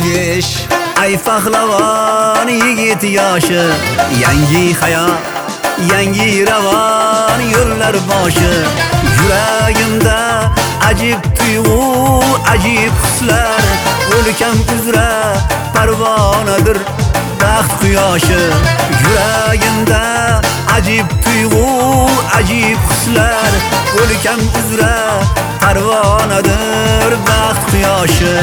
25 ay pahlavon yigit yoshi, yangi hayot, yangi ravon yo'llar boshi. Yuragimda ajib tuyg'u, ajib hislar, o'lkam uzra parvonadir baxt quyoshi. Yuragimda ajib tuyg'u, ajib hislar, o'lkam uzra parvonadir baxt quyoshi.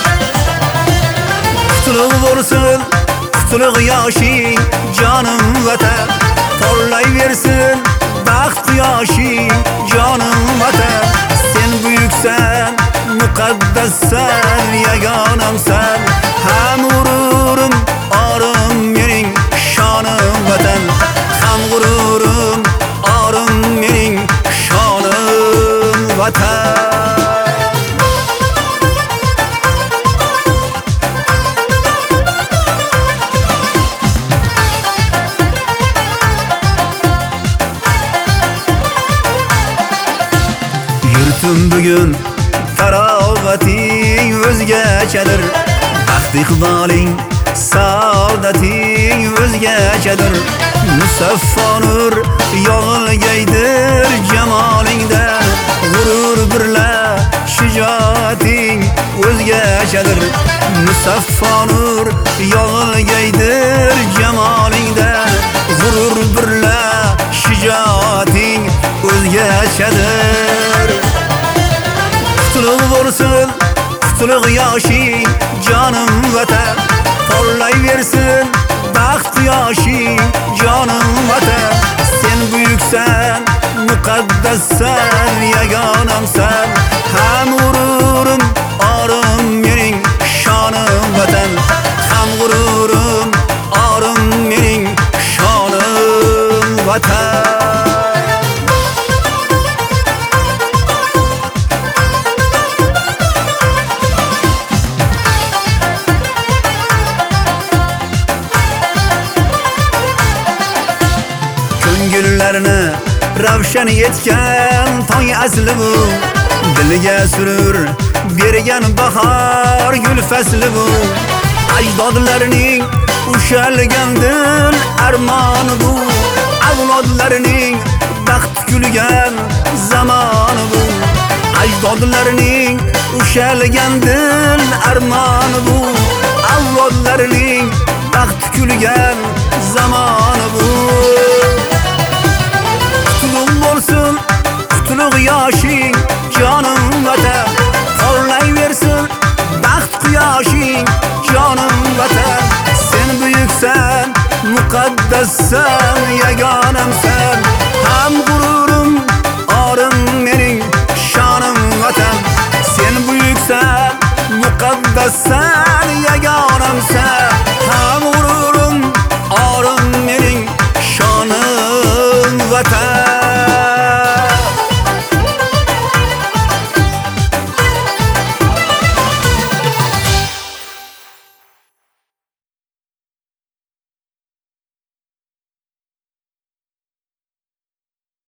Qutlug' bo'lsin, qutlug' yoshing, jonim vatan, porlayversin baxt quyoshing, jonim vatan. Sen buyuksan, muqaddassan, yagonamsan, ham g'ururim, orim mening shonim vatan. Ham g'ururim, orim mening shonim vatan. Bugun farog'ating o'zgachadir, baxt iqboling, saodating o'zgachadir. Musaffo nur yog'ilgaydir jamolingdan, g'urur birla shijoating o'zgachadir. Musaffo nur yog'ilgaydir jamolingdan, g'urur birla shijoating o'zgachadir. Qutlug' bo'lsin, qutlug' yoshing, jonim vatan, porlayversin baxt quyoshing, jonim vatan. Sen buyuksan, muqaddassan, yagonamsan, ham g'ururim, orim mening shonim vatan. Ham g'ururim, orim mening shonim vatan. Gullarni ravshan etgan tong asli bu, dilga surur bergan bahor gul fasli bu. Ajdodlarning ushalgan dil armoni bu, avlodlarning baxt kulgan zamoni bu. Ajdodlarning ushalgan dil armoni bu, avlodlarning baxt kulgan zamoni bu. Qutlug' yoshing, jonim vatan, porlayversin baxt quyoshing, jonim vatan. Sen buyuksan, muqaddassan, yagonamsan, ham g'ururim, orim mening shonim vatan. Sen buyuksan, muqaddassan,